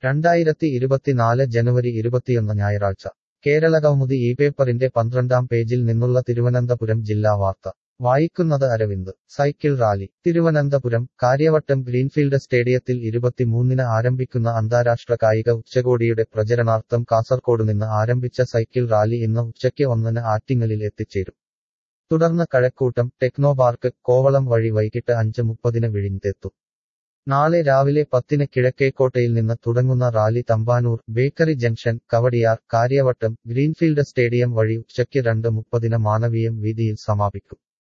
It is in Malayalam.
2024 ജനുവരി 21 ഞായറാഴ്ച കേരളകൗമുദി ഈ പേപ്പറിന്റെ 12-ാം പേജിൽ നിന്നുള്ള തിരുവനന്തപുരം ജില്ലാ വാർത്ത വായിക്കുന്നത് Aravind cycle rally Thiruvananthapuram Karyavattom greenfield സ്റ്റേഡിയത്തിൽ 23-ന് ആരംഭിക്കുന്ന അന്താരാഷ്ട്ര കായിക ഉച്ചകോടിയുടെ പ്രചരണാർത്ഥം കാസർകോടുനിന്ന് ആരംഭിച്ച സൈക്കിൾ റാലി ഇന്ന് ഉച്ചയ്ക്ക് 1-ന് ആറ്റിങ്ങലിൽ എത്തിച്ചേരും. തുടർന്ന് കഴക്കൂട്ടം ടെക്നോപാർക്ക് കോവളം വഴി വൈകിട്ട് 5:30-ന് വിഴിഞ്ഞത്തെത്തും. നാളെ രാവിലെ 10-ന് കിഴക്കേക്കോട്ടയിൽ നിന്ന് തുടങ്ങുന്ന rally Thampanoor bakery junction Kowdiar Karyavattom greenfield stadium വഴി ഉച്ചയ്ക്ക് 2:30-ന് മാനവീയം വീതിയിൽ സമാപിക്കും.